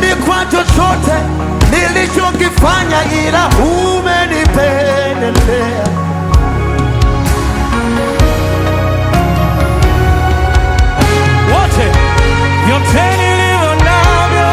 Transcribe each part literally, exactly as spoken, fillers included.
Sijivuni kwa chochote nilichokifanya, ila umenipendelea. Wote yote nilivyo navyo,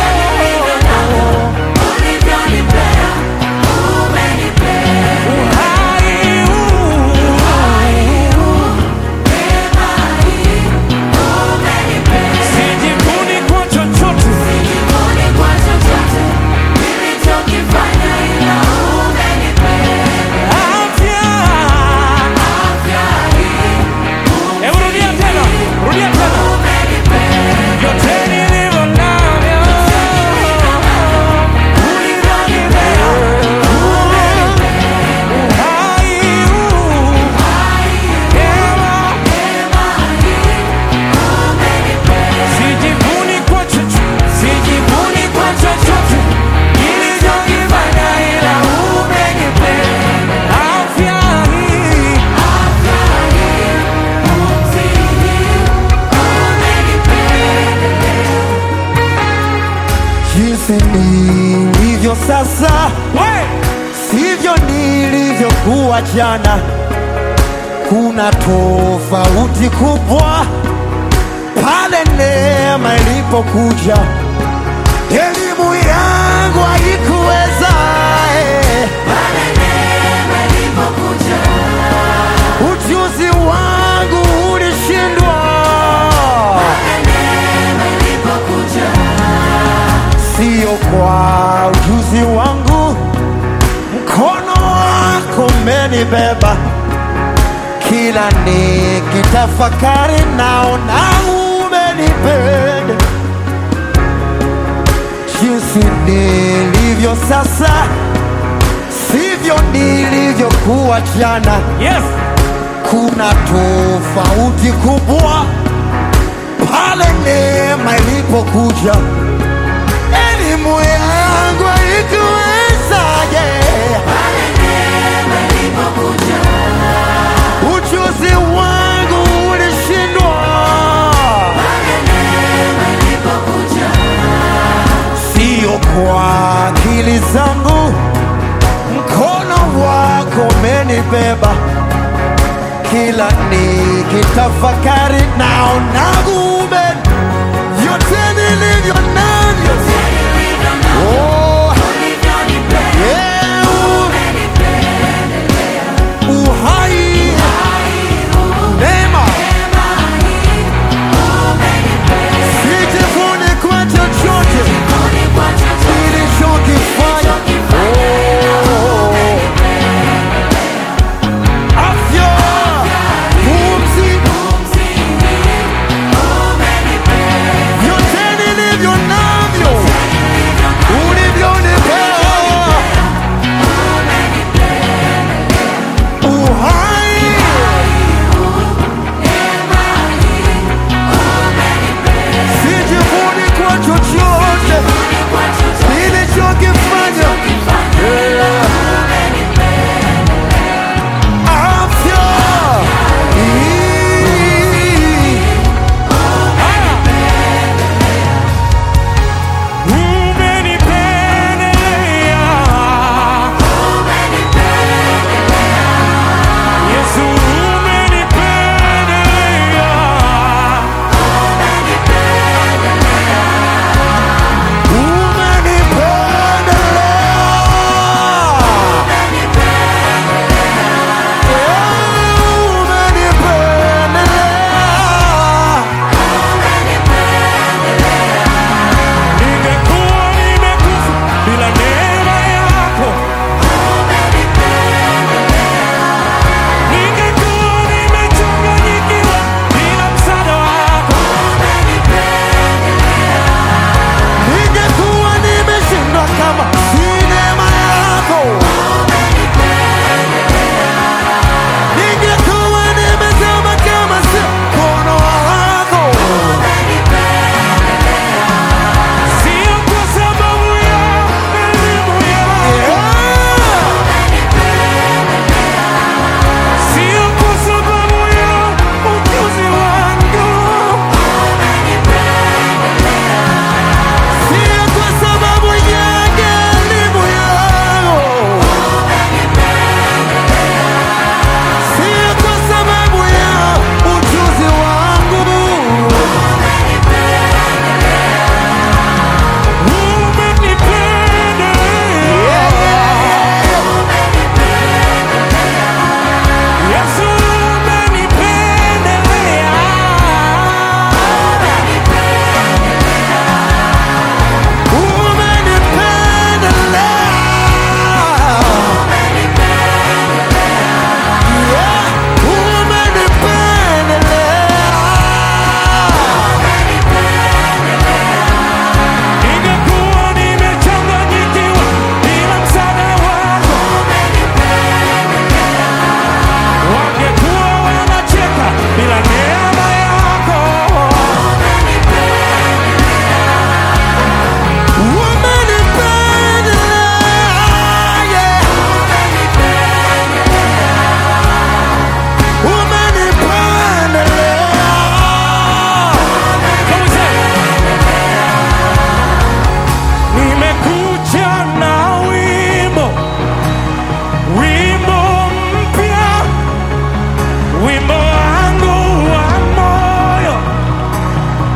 ulivyonipea, umenipea. uhai huu, Uhai huu, neema hii, umenipea. sijivuni kwa chochote, Sijivuni kwa chochote nilichokifanya, ila umenipea. afya. Afya hii, Hebu rudia tena, rudia tena. umenipea. Yote nilivyo navyo, ulivyonipea, uhai huu, neema. Sijivuni kwa chochote, sijivuni kwa chochote nilichokifanya, ila umenipea. Afya hii, Jinsi nilivyo sasa we, sivyo nilivyokuwa jana. Kuna tofauti kubwa pale neema ilipokuja. Elimu yangu haikuweza, eh. Ujuzi wangu ulishindwa, sio kwa ujuzi wangu. Mkono wako umenibeba, kila nikitafakari naona umenipenda. Jinsi nilivyo sasa sivyo nilivyokuwa jana. yes, Kuna tofauti kubwa pale neema ilipokuja. Elimu yangu haikuwezaje, ujuzi wangu ulishindwa, sio kwa akili zangu. Mkono wako umenibeba, kila nikitafakari naona umen yote nilivyo navyo. Oh, yeah, uhai, neema, sijivuni kwa chochote nilichokifanya. Oh, afya, pumzi, yote nilivyo navyo.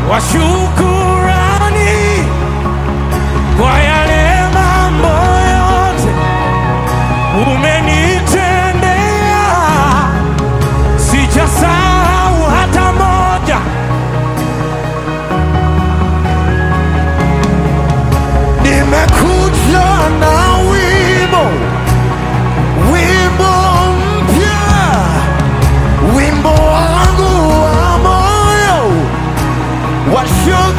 wa shukurani kwa yale mambo yote umenitendea, sijasahau hata moja. Nimekuja na wimbo, wimbo mpya, wimbo wangu wa moyo wa shukrani.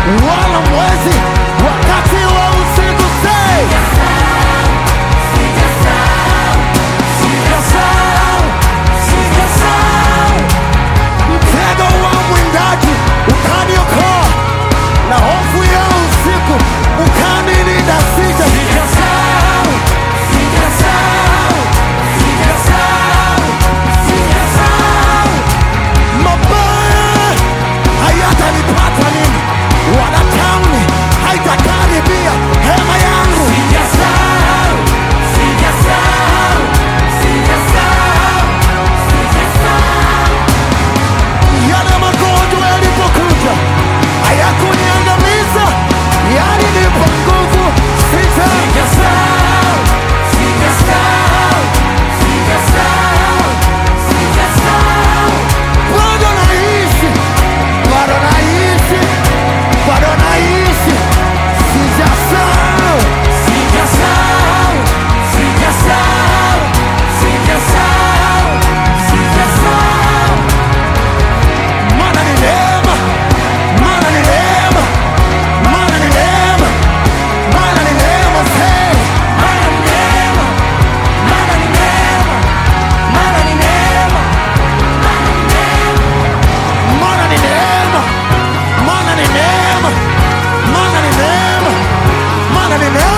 wala mwezi wakati wa usiku. Say mtego wa mwindaji ukaniokoa, na hofu ya usiku ukanilinda. Sijasahau, mabaya hayatanipata mimi, wala tauni haitakaribia hema yangu. Yale magonjwa yalipokuja hayakuniangamiza, yalinipa nguvu. Sijasahau, bado naishi, bado naishi, bado naishi. Sijasahau, maana ni neema, maana ni neema, maana ni neema, maana ni neema. Say maana ni neema, maana ni neema, maana ni neema, maana ni neema, maana ni neema, maana ni neema, maana ni neema.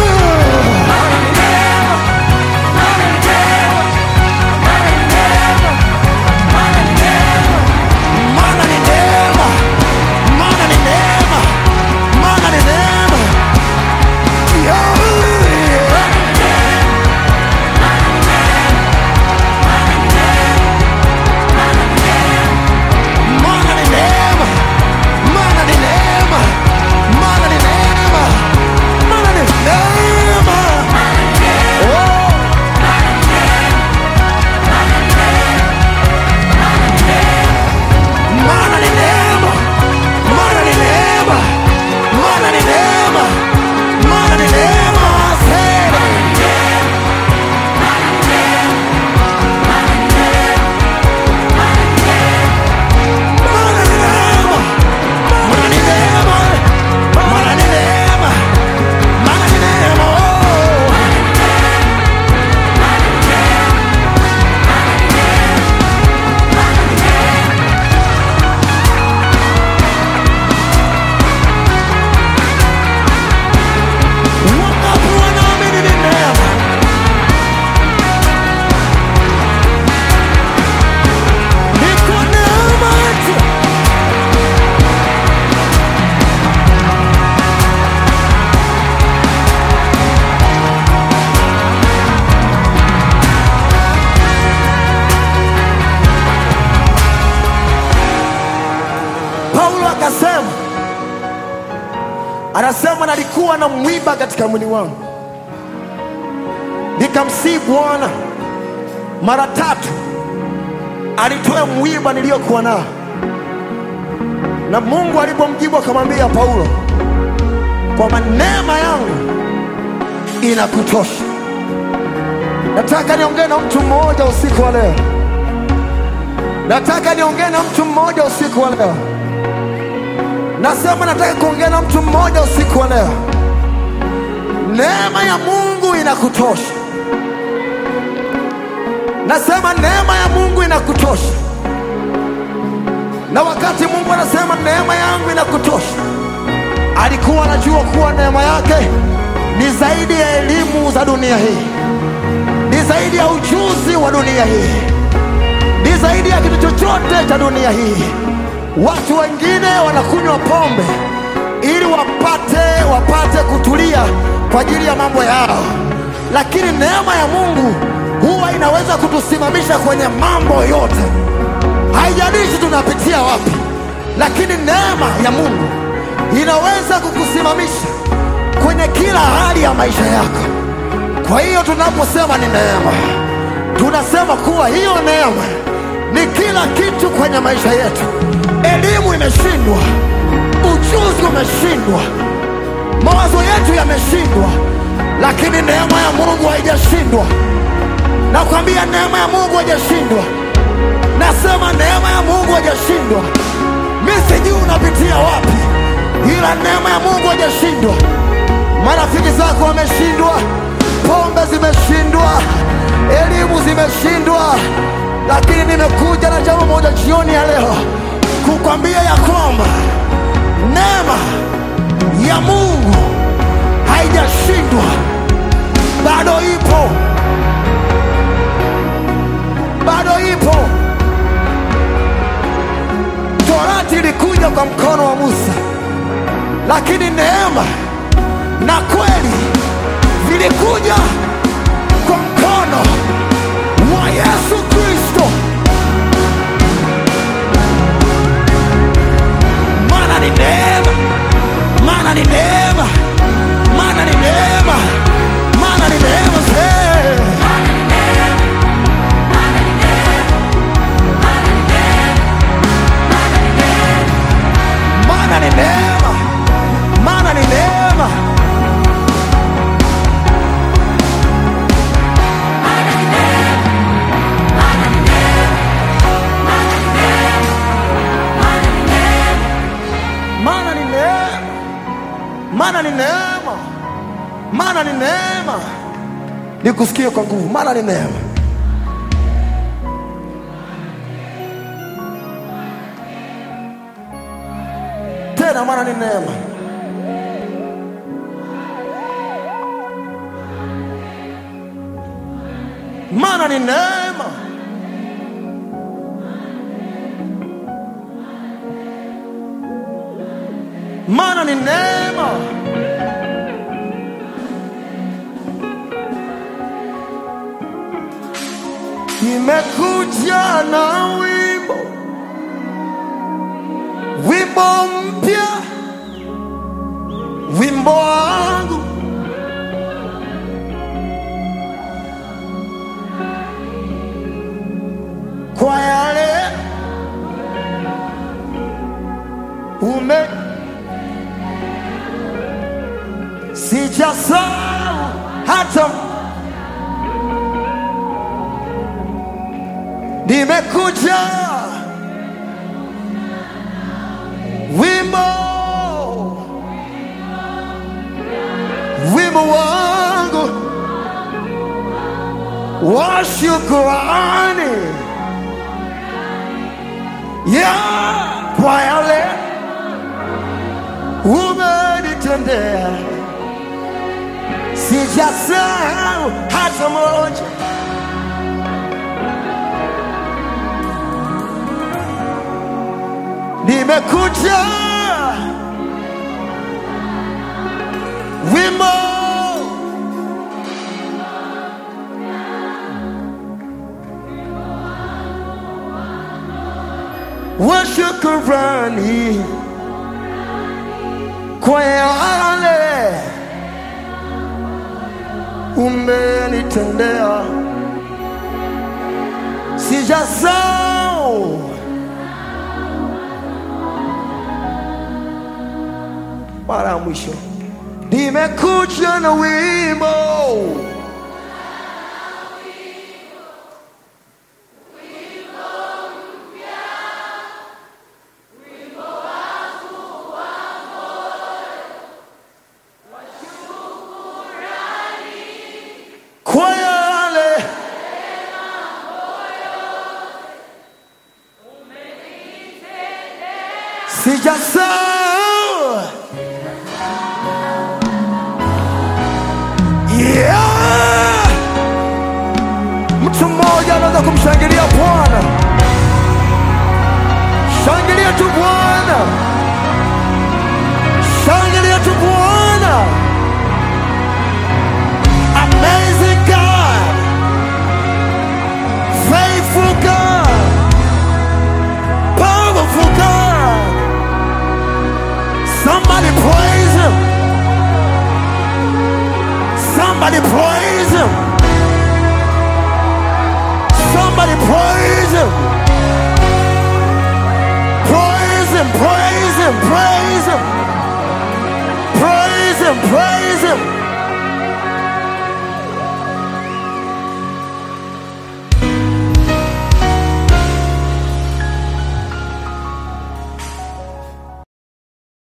Anasema nalikuwa na mwiba katika mwili wangu, nikamsihi Bwana mara tatu alitoe mwiba niliyokuwa nao. Na Mungu alipomjibu akamwambia Paulo kwamba neema yangu inakutosha. Nataka niongee na mtu mmoja usiku wa leo. Nataka niongee na mtu mmoja usiku wa leo. Nasema nataka kuongea na mtu mmoja usiku wa leo. Neema ya Mungu inakutosha. Nasema neema ya Mungu inakutosha. Na wakati Mungu anasema neema yangu inakutosha, alikuwa anajua kuwa neema yake ni zaidi ya elimu za dunia hii, ni zaidi ya ujuzi wa dunia hii, ni zaidi ya kitu chochote cha dunia hii. Watu wengine wanakunywa pombe ili wapate wapate kutulia kwa ajili ya mambo yao, lakini neema ya Mungu huwa inaweza kutusimamisha kwenye mambo yote. Haijalishi tunapitia wapi, lakini neema ya Mungu inaweza kukusimamisha kwenye kila hali ya maisha yako. Kwa hiyo tunaposema ni neema, tunasema kuwa hiyo neema ni kila kitu kwenye maisha yetu. Elimu imeshindwa, ujuzi umeshindwa, mawazo yetu yameshindwa, lakini neema ya Mungu haijashindwa. Nakwambia neema ya Mungu haijashindwa. Nasema neema ya Mungu haijashindwa. Mimi sijui unapitia wapi, ila bila neema ya Mungu hajashindwa. Marafiki zako wameshindwa, pombe zimeshindwa, elimu zimeshindwa, lakini nimekuja na jambo moja jioni ya leo kukwambia ya kwamba neema ya Mungu haijashindwa, bado ipo, bado ipo. Torati ilikuja kwa mkono wa Musa, lakini neema na kweli vilikuja kwa mkono wa Yesu Kristo. Maana ni neema, maana ni neema, maana ni neema, maana ni neema zee. Maana ni neema, maana ni neema. Maana ni neema, maana ni neema, maana ni neema. Nikusikie kwa nguvu, maana ni neema. Tena maana ni neema. Maana ni neema. Maana ni neema. Nimekuja na wimbo, wimbo mpya, wimbo wangu kwa yale ume sijasahau hata. Nimekuja wimbo, wimbo wangu wa shukrani, ya kwa yale umenitendea, sijasahau hata moja. Nimekuja wimbo, wa shukrani kwa yale umenitendea, sijasahau. Mara ya mwisho nimekuja na wimbo, kwa yale sijasahau. Yeah! Mtu mmoja anaweza kumshangilia Bwana. Shangilia tu Bwana, shangilia tu Bwana. Amazing God, faithful God, powerful God. Somebody praise Him. Somebody praise